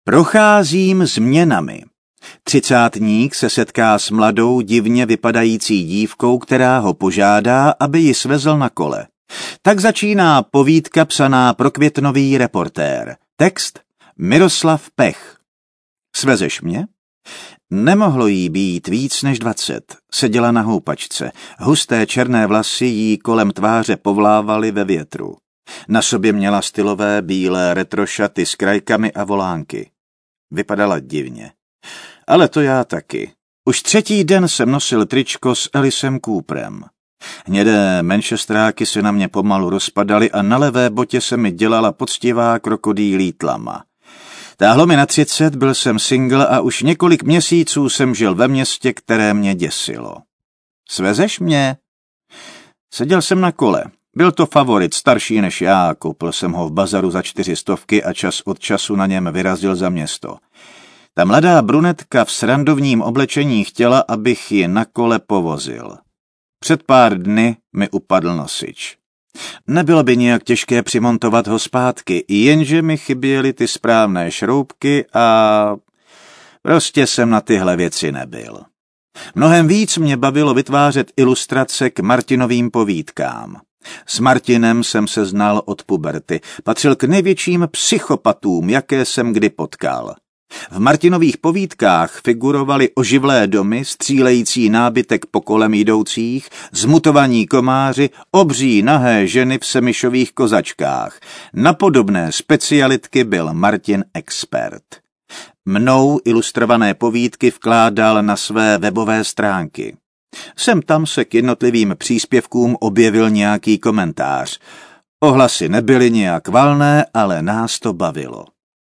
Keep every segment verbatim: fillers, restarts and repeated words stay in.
Procházím změnami. Třicátník se setká s mladou, divně vypadající dívkou, která ho požádá, aby ji svezl na kole. Tak začíná povídka psaná pro Květnový Reportér. Text Miroslav Pech. Svezeš mě? Nemohlo jí být víc než dvacet. Seděla na houpačce. Husté černé vlasy jí kolem tváře povlávaly ve větru. Na sobě měla stylové bílé retrošaty s krajkami a volánky. Vypadala divně. Ale to já taky. Už třetí den jsem nosil tričko s Aliceem Cooperem. Hnědé manchesteráky se na mě pomalu rozpadaly a na levé botě se mi dělala poctivá krokodýlí tlama. Táhlo mi na třicet, byl jsem single a už několik měsíců jsem žil ve městě, které mě děsilo. Svezeš mě? Seděl jsem na kole. Byl to favorit, starší než já, koupil jsem ho v bazaru za čtyři stovky a čas od času na něm vyrazil za město. Ta mladá brunetka v srandovním oblečení chtěla, abych ji na kole povozil. Před pár dny mi upadl nosič. Nebylo by nějak těžké přimontovat ho zpátky, jenže mi chyběly ty správné šroubky a prostě jsem na tyhle věci nebyl. Mnohem víc mě bavilo vytvářet ilustrace k Martinovým povídkám. S Martinem jsem se znal od puberty, patřil k největším psychopatům, jaké jsem kdy potkal. V Martinových povídkách figurovaly oživlé domy, střílející nábytek po kolem jdoucích, zmutovaní komáři, obří nahé ženy v semišových kozačkách. Na podobné specialitky byl Martin expert. Mnou ilustrované povídky vkládal na své webové stránky. Sem tam se k jednotlivým příspěvkům objevil nějaký komentář. Ohlasy nebyly nějak valné, ale nás to bavilo.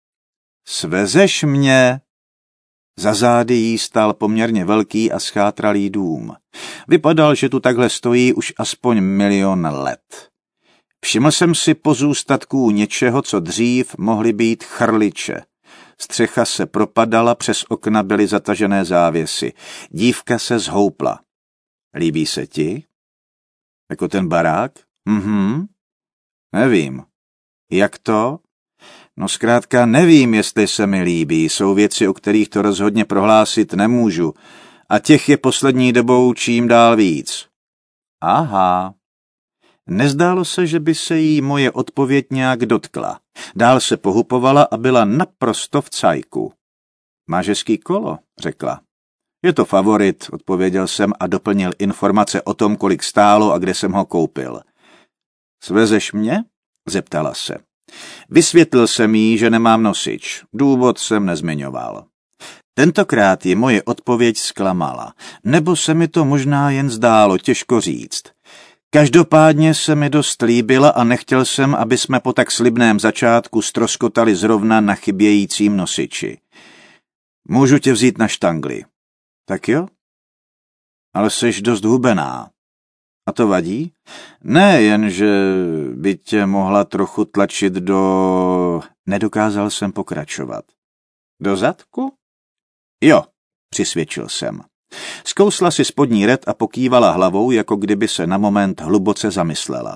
Svezeš mě? Za zády jí stál poměrně velký a schátralý dům. Vypadal, že tu takhle stojí už aspoň milion let. Všiml jsem si pozůstatků něčeho, co dřív mohly být chrliče. Střecha se propadala, přes okna byly zatažené závěsy. Dívka se zhoupla. Líbí se ti? Jako ten barák? Mhm. Nevím. Jak to? No zkrátka nevím, jestli se mi líbí. Jsou věci, o kterých to rozhodně prohlásit nemůžu. A těch je poslední dobou čím dál víc. Aha. Nezdálo se, že by se jí moje odpověď nějak dotkla. Dál se pohupovala a byla naprosto v cajku. Máš hezký kolo, řekla. Je to favorit, odpověděl jsem a doplnil informace o tom, kolik stálo a kde jsem ho koupil. Svezeš mě? Zeptala se. Vysvětlil jsem jí, že nemám nosič. Důvod jsem nezmiňoval. Tentokrát ji moje odpověď zklamala. Nebo se mi to možná jen zdálo, těžko říct. Každopádně se mi dost líbila a nechtěl jsem, aby jsme po tak slibném začátku ztroskotali zrovna na chybějícím nosiči. Můžu tě vzít na štangli. Tak jo? Ale seš dost hubená. A to vadí? Ne, jenže by tě mohla trochu tlačit do... Nedokázal jsem pokračovat. Do zadku? Jo, přisvědčil jsem. Zkousla si spodní red a pokývala hlavou, jako kdyby se na moment hluboce zamyslela.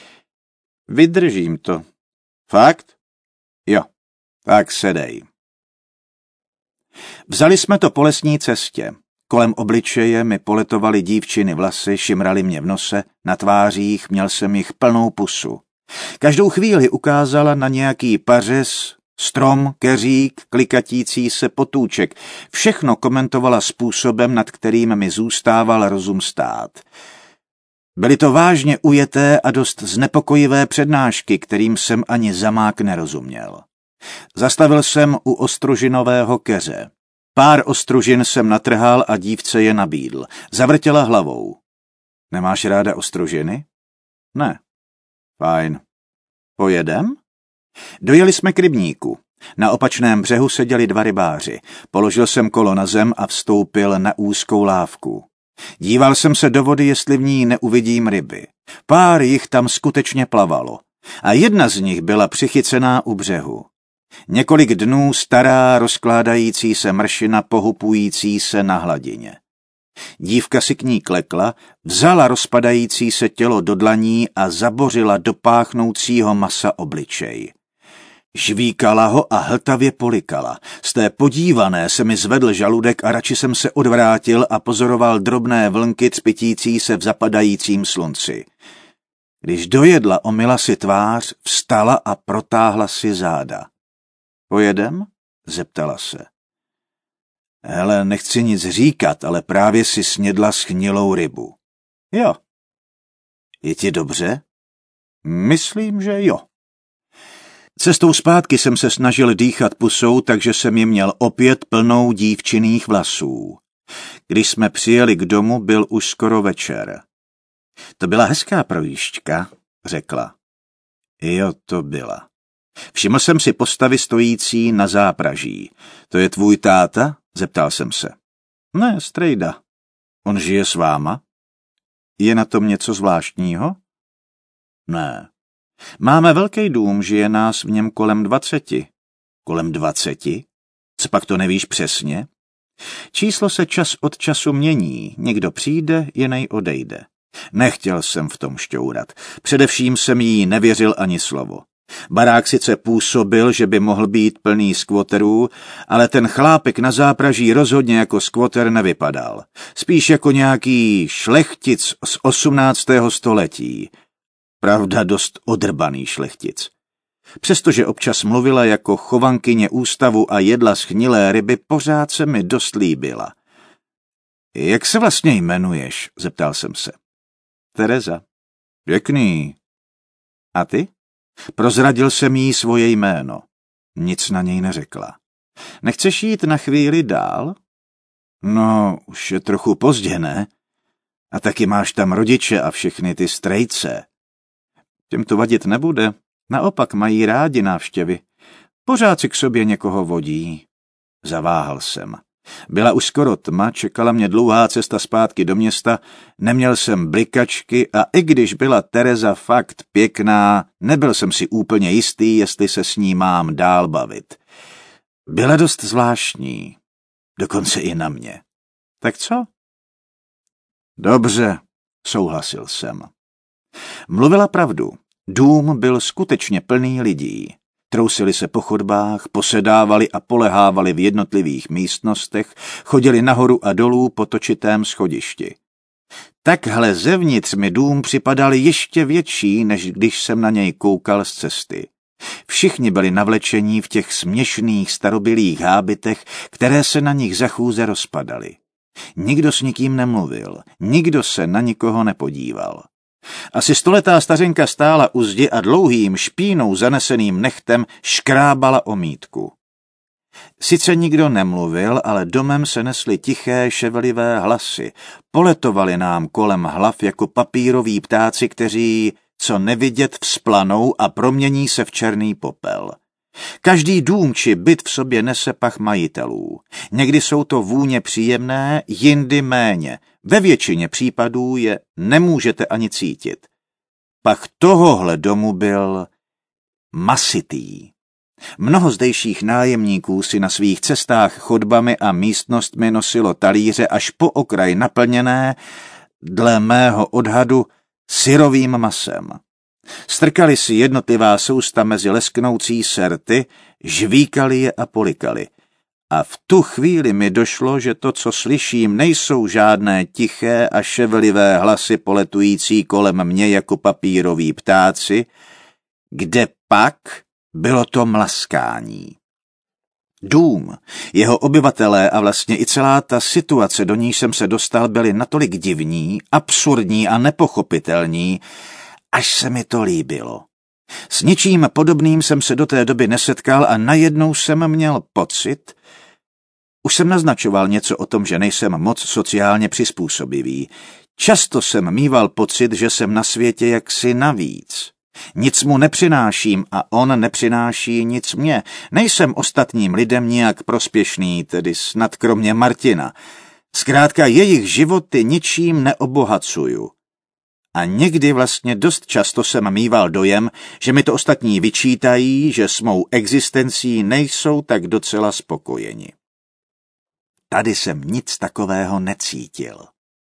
Vydržím to. Fakt? Jo, tak sedej. Vzali jsme to po lesní cestě. Kolem obličeje mi poletovaly dívčiny vlasy, šimraly mě v nose, na tvářích měl jsem jich plnou pusu. Každou chvíli ukázala na nějaký pařez, strom, keřík, klikatící se potůček. Všechno komentovala způsobem, nad kterým mi zůstával rozum stát. Byly to vážně ujeté a dost znepokojivé přednášky, kterým jsem ani zamák nerozuměl. Zastavil jsem u ostružinového keře. Pár ostružin jsem natrhal a dívce je nabídl. Zavrtěla hlavou. Nemáš ráda ostružiny? Ne. Fajn. Pojedem? Dojeli jsme k rybníku. Na opačném břehu seděli dva rybáři. Položil jsem kolo na zem a vstoupil na úzkou lávku. Díval jsem se do vody, jestli v ní neuvidím ryby. Pár jich tam skutečně plavalo. A jedna z nich byla přichycená u břehu. Několik dnů stará, rozkládající se mršina, pohupující se na hladině. Dívka si k ní klekla, vzala rozpadající se tělo do dlaní a zabořila do páchnoucího masa obličej. Žvíkala ho a hltavě polikala. Z té podívané se mi zvedl žaludek a radši jsem se odvrátil a pozoroval drobné vlnky třpitící se v zapadajícím slunci. Když dojedla, omyla si tvář, vstala a protáhla si záda. Pojedem? Zeptala se. Hele, nechci nic říkat, ale právě si snědla schnilou rybu. Jo. Je ti dobře? Myslím, že jo. Cestou zpátky jsem se snažil dýchat pusou, takže jsem ji měl opět plnou dívčinných vlasů. Když jsme přijeli k domu, byl už skoro večer. To byla hezká projížďka, řekla. Jo, to byla. Všiml jsem si postavy stojící na zápraží. To je tvůj táta? Zeptal jsem se. Ne, strejda. On žije s váma? Je na tom něco zvláštního? Ne. Máme velký dům, žije nás v něm kolem dvaceti. Kolem dvaceti? Co pak to nevíš přesně? Číslo se čas od času mění, někdo přijde, jinej odejde. Nechtěl jsem v tom šťourat, především jsem jí nevěřil ani slovo. Barák sice působil, že by mohl být plný skvoterů, ale ten chlápek na zápraží rozhodně jako skvoter nevypadal. Spíš jako nějaký šlechtic z osmnáctého století. Pravda, dost odrbaný šlechtic. Přestože občas mluvila jako chovankyně ústavu a jedla schnilé ryby, pořád se mi dost líbila. Jak se vlastně jmenuješ? Zeptal jsem se. Tereza. Pěkný. A ty? Prozradil jsem jí svoje jméno. Nic na něj neřekla. Nechceš jít na chvíli dál? No, už je trochu pozdě, ne? A taky máš tam rodiče a všechny ty strejce. Těm to vadit nebude. Naopak mají rádi návštěvy. Pořád si k sobě někoho vodí. Zaváhal jsem. Byla už skoro tma, čekala mě dlouhá cesta zpátky do města, neměl jsem blikačky a i když byla Tereza fakt pěkná, nebyl jsem si úplně jistý, jestli se s ní mám dál bavit. Byla dost zvláštní, dokonce i na mě. Tak co? Dobře, souhlasil jsem. Mluvila pravdu. Dům byl skutečně plný lidí. Trousili se po chodbách, posedávali a polehávali v jednotlivých místnostech, chodili nahoru a dolů po točitém schodišti. Takhle zevnitř mi dům připadal ještě větší, než když jsem na něj koukal z cesty. Všichni byli navlečení v těch směšných starobylých hábitech, které se na nich za chůze rozpadaly. Nikdo s nikým nemluvil, nikdo se na nikoho nepodíval. Asi stoletá stařenka stála u zdi a dlouhým špínou zaneseným nechtem škrábala omítku. Sice nikdo nemluvil, ale domem se nesly tiché ševelivé hlasy. Poletovali nám kolem hlav jako papíroví ptáci, kteří, co nevidět, vzplanou a promění se v černý popel. Každý dům či byt v sobě nese pach majitelů. Někdy jsou to vůně příjemné, jindy méně. Ve většině případů je nemůžete ani cítit. Pach tohohle domu byl masitý. Mnoho zdejších nájemníků si na svých cestách chodbami a místnostmi nosilo talíře až po okraj naplněné, dle mého odhadu, syrovým masem. Strkali si jednotlivá sousta mezi lesknoucí serty, žvíkali je a polikali. A v tu chvíli mi došlo, že to, co slyším, nejsou žádné tiché a ševelivé hlasy poletující kolem mě jako papíroví ptáci, kde pak bylo to mlaskání. Dům, jeho obyvatelé a vlastně i celá ta situace, do níž jsem se dostal, byly natolik divní, absurdní a nepochopitelní, až se mi to líbilo. S ničím podobným jsem se do té doby nesetkal a najednou jsem měl pocit, už jsem naznačoval něco o tom, že nejsem moc sociálně přizpůsobivý. Často jsem mýval pocit, že jsem na světě jaksi navíc. Nic mu nepřináším a on nepřináší nic mně. Nejsem ostatním lidem nijak prospěšný, tedy snad kromě Martina. Zkrátka jejich životy ničím neobohacuju. A někdy vlastně dost často jsem mýval dojem, že mi to ostatní vyčítají, že s mou existencí nejsou tak docela spokojeni. Tady jsem nic takového necítil.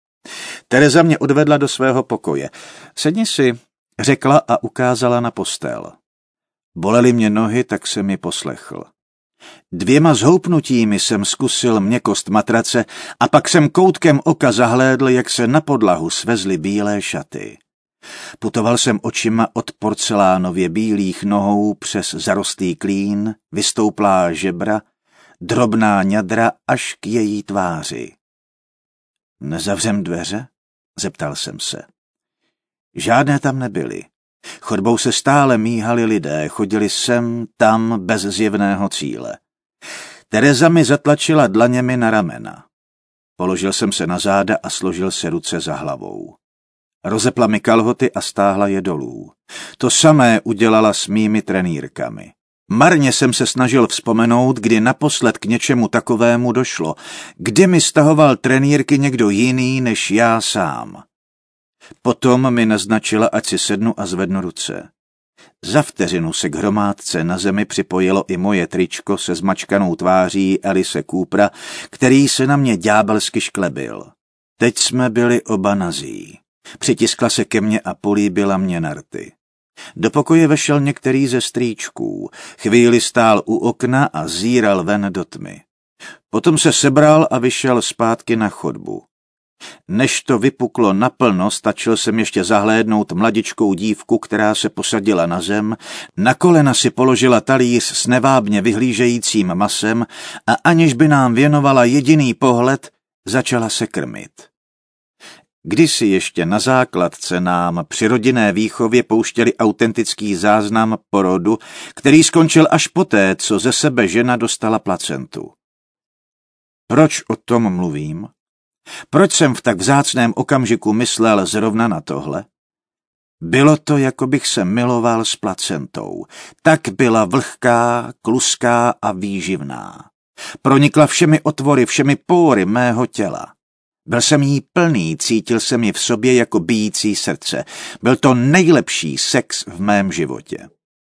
Tereza mě odvedla do svého pokoje. Sedni si, řekla a ukázala na postel. Bolely mě nohy, tak jsem ji poslechl. Dvěma zhoupnutími jsem zkusil měkkost matrace a pak jsem koutkem oka zahlédl, jak se na podlahu svezly bílé šaty. Putoval jsem očima od porcelánově bílých nohou přes zarostlý klín, vystouplá žebra, drobná ňadra až k její tváři. Nezavřem dveře? Zeptal jsem se. Žádné tam nebyly. Chodbou se stále míhali lidé, chodili sem, tam, bez zjevného cíle. Tereza mi zatlačila dlaněmi na ramena. Položil jsem se na záda a složil se ruce za hlavou. Rozepla mi kalhoty a stáhla je dolů. To samé udělala s mými trenýrkami. Marně jsem se snažil vzpomenout, kdy naposled k něčemu takovému došlo, kdy mi stahoval trenýrky někdo jiný než já sám. Potom mi naznačila, ať si sednu a zvednu ruce. Za vteřinu se k hromádce na zemi připojilo i moje tričko se zmačkanou tváří Alice Coopera, který se na mě ďábelsky šklebil. Teď jsme byli oba nazí. Přitiskla se ke mně a políbila mě na rty. Do pokoje vešel některý ze strýčků, chvíli stál u okna a zíral ven do tmy. Potom se sebral a vyšel zpátky na chodbu. Než to vypuklo naplno, stačil jsem ještě zahlédnout mladičkou dívku, která se posadila na zem, na kolena si položila talíř s nevábně vyhlížejícím masem a aniž by nám věnovala jediný pohled, začala se krmit. Kdysi ještě na základce nám při rodinné výchově pouštěli autentický záznam porodu, který skončil až poté, co ze sebe žena dostala placentu. Proč o tom mluvím? Proč jsem v tak vzácném okamžiku myslel zrovna na tohle? Bylo to, jako bych se miloval s placentou. Tak byla vlhká, kluská a výživná. Pronikla všemi otvory, všemi pory mého těla. Byl jsem jí plný, cítil jsem ji v sobě jako bijící srdce. Byl to nejlepší sex v mém životě.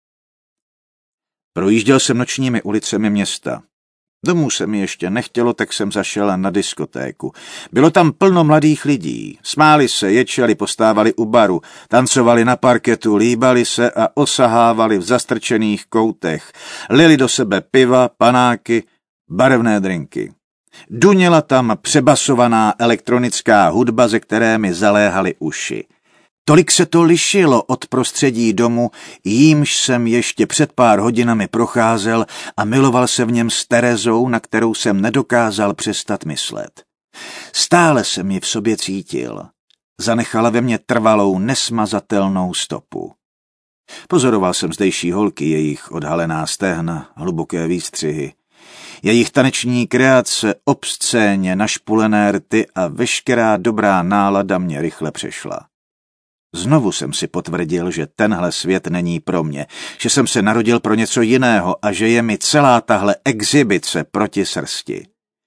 Projížděl jsem nočními ulicemi města. Domů se mi ještě nechtělo, tak jsem zašel na diskotéku. Bylo tam plno mladých lidí. Smáli se, ječeli, postávali u baru, tancovali na parketu, líbali se a osahávali v zastrčených koutech. Lili do sebe piva, panáky, barevné drinky. Duněla tam přebasovaná elektronická hudba, ze které mi zaléhaly uši. Tolik se to lišilo od prostředí domu, jímž jsem ještě před pár hodinami procházel a miloval se v něm s Terezou, na kterou jsem nedokázal přestat myslet. Stále jsem ji v sobě cítil. Zanechala ve mně trvalou, nesmazatelnou stopu. Pozoroval jsem zdejší holky, jejich odhalená stehna, hluboké výstřihy. Jejich taneční kreace, obscéně našpulené rty a veškerá dobrá nálada mě rychle přešla. Znovu jsem si potvrdil, že tenhle svět není pro mě, že jsem se narodil pro něco jiného a že je mi celá tahle exhibice proti srsti.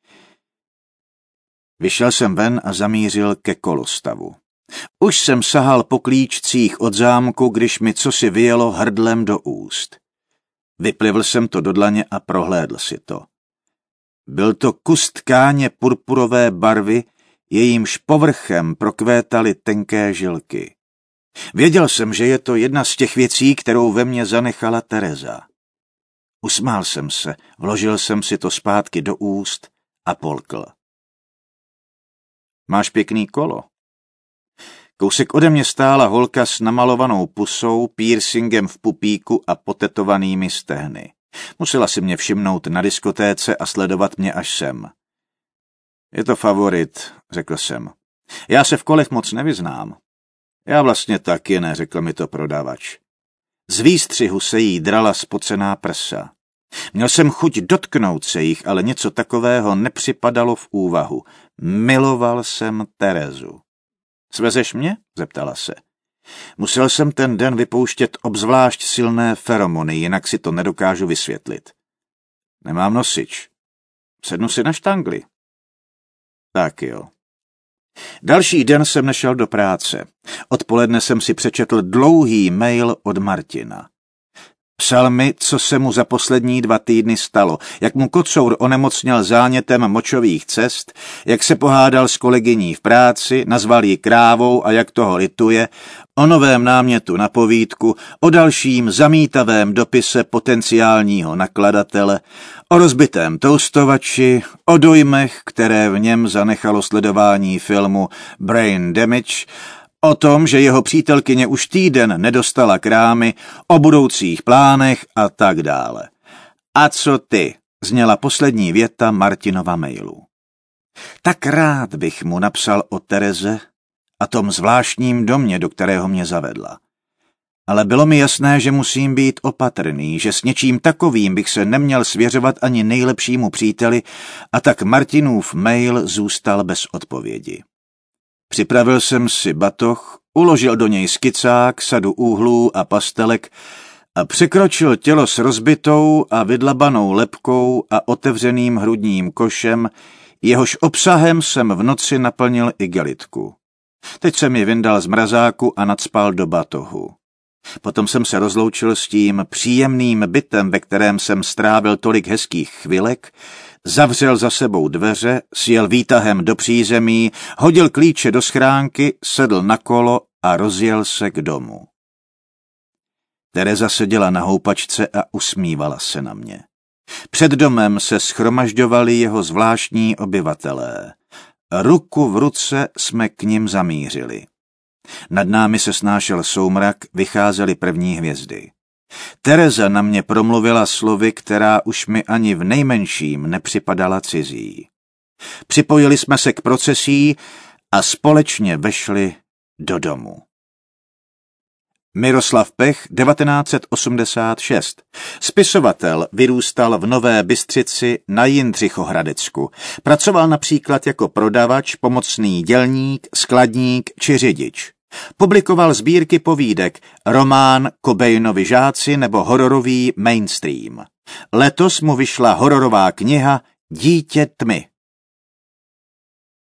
Vyšel jsem ven a zamířil ke kolostavu. Už jsem sahal po klíčcích od zámku, když mi cosi vyjelo hrdlem do úst. Vyplivl jsem to do dlaně a prohlédl si to. Byl to kus tkáně purpurové barvy, jejímž povrchem prokvétaly tenké žilky. Věděl jsem, že je to jedna z těch věcí, kterou ve mně zanechala Tereza. Usmál jsem se, vložil jsem si to zpátky do úst a polkl. Máš pěkný kolo. Kousek ode mě stála holka s namalovanou pusou, piercingem v pupíku a potetovanými stehny. Musela si mě všimnout na diskotéce a sledovat mě až sem. Je to favorit, řekl jsem. Já se v kolech moc nevyznám. Já vlastně taky ne, řekl mi to prodavač. Z výstřihu se jí drala spocená prsa. Měl jsem chuť dotknout se jich, ale něco takového nepřipadalo v úvahu. Miloval jsem Terezu. Svezeš mě? Zeptala se. Musel jsem ten den vypouštět obzvlášť silné feromony, jinak si to nedokážu vysvětlit. Nemám nosič. Sednu si na štangli. Tak jo. Další den jsem nešel do práce. Odpoledne jsem si přečetl dlouhý mail od Martina. Psal mi, co se mu za poslední dva týdny stalo, jak mu kocour onemocněl zánětem močových cest, jak se pohádal s kolegyní v práci, nazval ji krávou a jak toho lituje, o novém námětu na povídku, o dalším zamítavém dopise potenciálního nakladatele, o rozbitém toustovači, o dojmech, které v něm zanechalo sledování filmu Brain Damage, o tom, že jeho přítelkyně už týden nedostala krámy, o budoucích plánech a tak dále. A co ty? Zněla poslední věta Martinova mailu. Tak rád bych mu napsal o Tereze a tom zvláštním domě, do kterého mě zavedla. Ale bylo mi jasné, že musím být opatrný, že s něčím takovým bych se neměl svěřovat ani nejlepšímu příteli, a tak Martinův mail zůstal bez odpovědi. Připravil jsem si batoh, uložil do něj skicák, sadu úhlů a pastelek a překročil tělo s rozbitou a vydlabanou lebkou a otevřeným hrudním košem, jehož obsahem jsem v noci naplnil igelitku. Teď jsem ji vyndal z mrazáku a nacpal do batohu. Potom jsem se rozloučil s tím příjemným bytem, ve kterém jsem strávil tolik hezkých chvilek, zavřel za sebou dveře, sjel výtahem do přízemí, hodil klíče do schránky, sedl na kolo a rozjel se k domu. Tereza seděla na houpačce a usmívala se na mě. Před domem se shromažďovali jeho zvláštní obyvatelé. Ruku v ruce jsme k nim zamířili. Nad námi se snášel soumrak, vycházely první hvězdy. Tereza na mě promluvila slovy, která už mi ani v nejmenším nepřipadala cizí. Připojili jsme se k procesí a společně vešli do domu. Miroslav Pech, devatenáct set osmdesát šest. Spisovatel, vyrůstal v Nové Bystřici na Jindřichohradecku. Pracoval například jako prodavač, pomocný dělník, skladník či řidič. Publikoval sbírky povídek, román Cobainovi žáci nebo hororový Mainstream. Letos mu vyšla hororová kniha Dítě tmy.